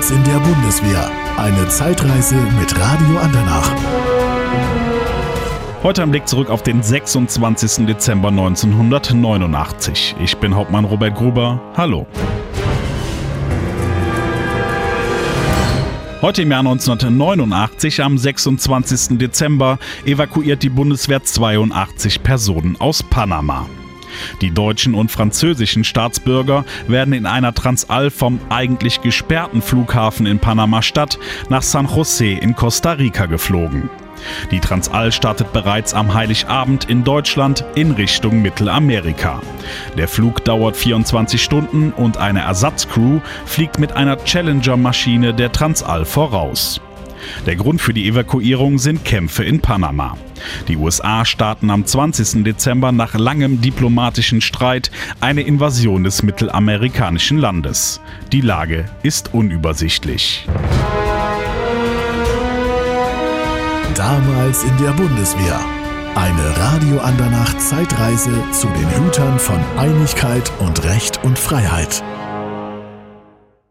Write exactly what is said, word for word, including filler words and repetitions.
Damals in der Bundeswehr. Eine Zeitreise mit Radio Andernach. Heute ein Blick zurück auf den sechsundzwanzigsten Dezember neunzehnhundertneunundachtzig. Ich bin Hauptmann Robert Gruber. Hallo. Heute im Jahr neunzehnhundertneunundachtzig, am sechsundzwanzigsten Dezember, evakuiert die Bundeswehr zweiundachtzig Personen aus Panama. Die deutschen und französischen Staatsbürger werden in einer Transall vom eigentlich gesperrten Flughafen in Panama-Stadt nach San José in Costa Rica geflogen. Die Transall startet bereits am Heiligabend in Deutschland in Richtung Mittelamerika. Der Flug dauert vierundzwanzig Stunden und eine Ersatzcrew fliegt mit einer Challenger-Maschine der Transall voraus. Der Grund für die Evakuierung sind Kämpfe in Panama. Die U S A starten am zwanzigsten Dezember nach langem diplomatischen Streit eine Invasion des mittelamerikanischen Landes. Die Lage ist unübersichtlich. Damals in der Bundeswehr. Eine Radio Andernach Zeitreise zu den Hütern von Einigkeit und Recht und Freiheit.